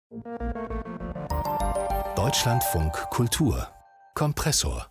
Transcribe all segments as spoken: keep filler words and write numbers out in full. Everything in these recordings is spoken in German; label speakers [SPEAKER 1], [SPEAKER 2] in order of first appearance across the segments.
[SPEAKER 1] Deutschlandfunk Kultur Kompressor.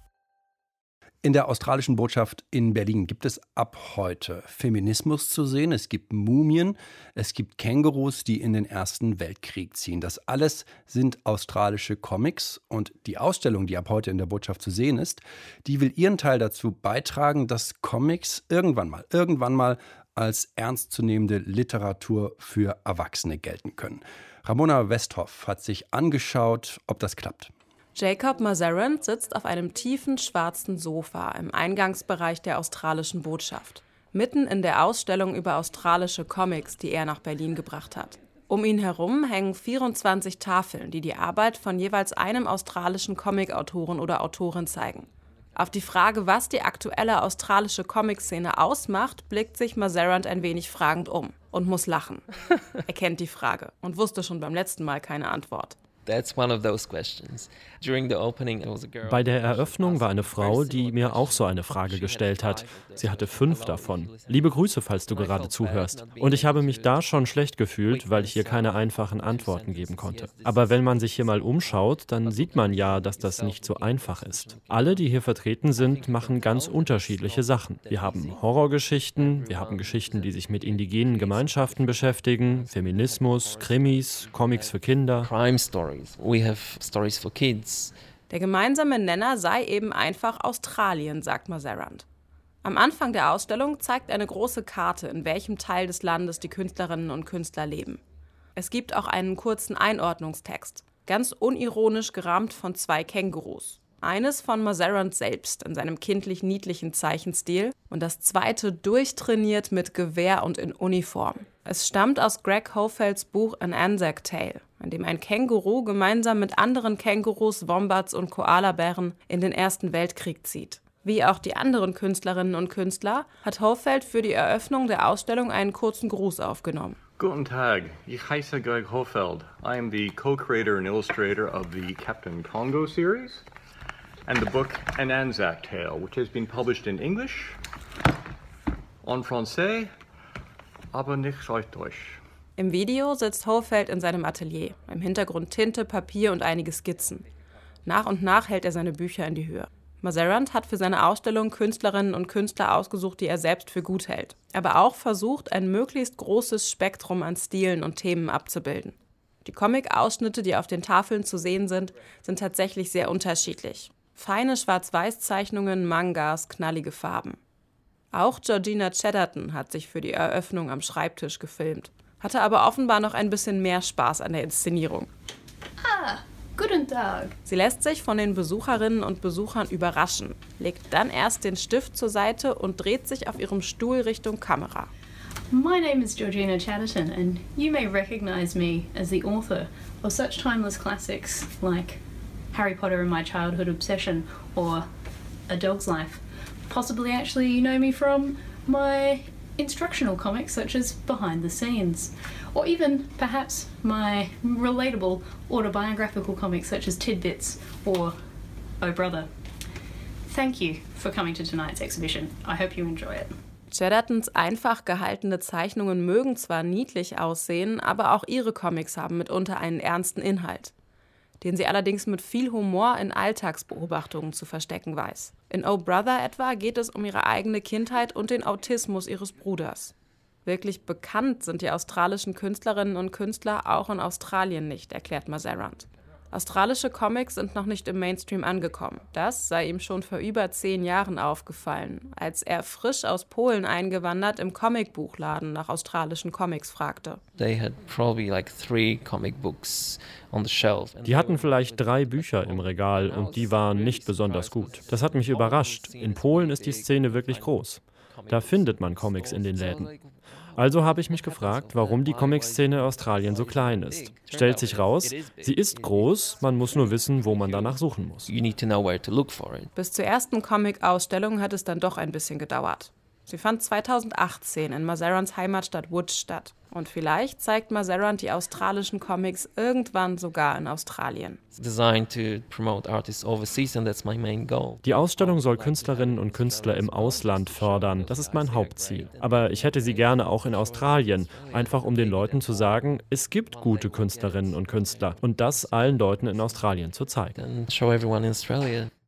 [SPEAKER 2] In der australischen Botschaft in Berlin gibt es ab heute Feminismus zu sehen. Es gibt Mumien, es gibt Kängurus, die in den Ersten Weltkrieg ziehen. Das alles sind australische Comics. Und die Ausstellung, die ab heute in der Botschaft zu sehen ist, die will ihren Teil dazu beitragen, dass Comics irgendwann mal, irgendwann mal als ernstzunehmende Literatur für Erwachsene gelten können. Ramona Westhoff hat sich angeschaut, ob das klappt.
[SPEAKER 3] Jacob Mazarrant sitzt auf einem tiefen schwarzen Sofa im Eingangsbereich der australischen Botschaft. Mitten in der Ausstellung über australische Comics, die er nach Berlin gebracht hat. Um ihn herum hängen vierundzwanzig Tafeln, die die Arbeit von jeweils einem australischen Comicautoren oder Autorin zeigen. Auf die Frage, was die aktuelle australische Comic-Szene ausmacht, blickt sich Mazarrant ein wenig fragend um und muss lachen. Er kennt die Frage und wusste schon beim letzten Mal keine Antwort.
[SPEAKER 4] That's one of those questions. During the opening, there was a girl.
[SPEAKER 5] Bei der Eröffnung war eine Frau, die mir auch so eine Frage gestellt hat. Sie hatte fünf davon. Liebe Grüße, falls du gerade zuhörst. Und ich habe mich da schon schlecht gefühlt, weil ich ihr keine einfachen Antworten geben konnte. Aber wenn man sich hier mal umschaut, dann sieht man ja, dass das nicht so einfach ist. Alle, die hier vertreten sind, machen ganz unterschiedliche Sachen. Wir haben Horrorgeschichten, wir haben Geschichten, die sich mit indigenen Gemeinschaften beschäftigen, Feminismus, Krimis, Comics für Kinder.
[SPEAKER 4] Crime stories. We have stories for kids.
[SPEAKER 3] Der gemeinsame Nenner sei eben einfach Australien, sagt Mazarrant. Am Anfang der Ausstellung zeigt eine große Karte, in welchem Teil des Landes die Künstlerinnen und Künstler leben. Es gibt auch einen kurzen Einordnungstext, ganz unironisch gerahmt von zwei Kängurus. Eines von Mazarrant selbst in seinem kindlich niedlichen Zeichenstil und das zweite durchtrainiert mit Gewehr und in Uniform. Es stammt aus Greg Hofelds Buch An Anzac Tale, in dem ein Känguru gemeinsam mit anderen Kängurus, Wombats und Koalabären in den Ersten Weltkrieg zieht. Wie auch die anderen Künstlerinnen und Künstler hat Hofeld für die Eröffnung der Ausstellung einen kurzen Gruß aufgenommen.
[SPEAKER 6] Guten Tag, ich heiße Greg Hofeld. I am the co-creator and illustrator of the Captain Congo series and the book An Anzac Tale, which has been published in English, en français, aber nicht Deutsch.
[SPEAKER 3] Im Video sitzt Hofeld in seinem Atelier, im Hintergrund Tinte, Papier und einige Skizzen. Nach und nach hält er seine Bücher in die Höhe. Mazarrant hat für seine Ausstellung Künstlerinnen und Künstler ausgesucht, die er selbst für gut hält, aber auch versucht, ein möglichst großes Spektrum an Stilen und Themen abzubilden. Die Comic-Ausschnitte, die auf den Tafeln zu sehen sind, sind tatsächlich sehr unterschiedlich. Feine Schwarz-Weiß-Zeichnungen, Mangas, knallige Farben. Auch Georgina Cheddarton hat sich für die Eröffnung am Schreibtisch gefilmt, hatte aber offenbar noch ein bisschen mehr Spaß an der Inszenierung.
[SPEAKER 7] Ah, guten Tag.
[SPEAKER 3] Sie lässt sich von den Besucherinnen und Besuchern überraschen, legt dann erst den Stift zur Seite und dreht sich auf ihrem Stuhl Richtung Kamera.
[SPEAKER 7] My name is Georgina Cheddarton and you may recognize me as the author of such timeless classics like Harry Potter and My Childhood Obsession or A Dog's Life. Possibly actually you know me from my instructional comics such as Behind the Scenes, or even perhaps my relatable autobiographical comics such as Tidbits or Oh Brother. Thank you for coming to tonight's exhibition. I hope you enjoy it.
[SPEAKER 3] Cheddartons einfach gehaltene Zeichnungen mögen zwar niedlich aussehen, aber auch ihre Comics haben mitunter einen ernsten Inhalt, den sie allerdings mit viel Humor in Alltagsbeobachtungen zu verstecken weiß. In Oh Brother etwa geht es um ihre eigene Kindheit und den Autismus ihres Bruders. Wirklich bekannt sind die australischen Künstlerinnen und Künstler auch in Australien nicht, erklärt Mazarrant. Australische Comics sind noch nicht im Mainstream angekommen. Das sei ihm schon vor über zehn Jahren aufgefallen, als er frisch aus Polen eingewandert im Comicbuchladen nach australischen Comics fragte.
[SPEAKER 4] They had probably like three comic books on the shelf.
[SPEAKER 5] Die hatten vielleicht drei Bücher im Regal und die waren nicht besonders gut. Das hat mich überrascht. In Polen ist die Szene wirklich groß. Da findet man Comics in den Läden. Also habe ich mich gefragt, warum die Comic-Szene in Australien so klein ist. Stellt sich raus, sie ist groß, man muss nur wissen, wo man danach suchen muss.
[SPEAKER 4] You need to know where to look for it.
[SPEAKER 3] Bis zur ersten Comic-Ausstellung hat es dann doch ein bisschen gedauert. Sie fand zweitausendachtzehn in Mazarrants Heimatstadt Łódź statt. Und vielleicht zeigt Mazarrand die australischen Comics irgendwann sogar in Australien.
[SPEAKER 5] Die Ausstellung soll Künstlerinnen und Künstler im Ausland fördern. Das ist mein Hauptziel. Aber ich hätte sie gerne auch in Australien, einfach um den Leuten zu sagen, es gibt gute Künstlerinnen und Künstler und das allen Leuten in Australien zu zeigen.
[SPEAKER 4] Show everyone in Australia.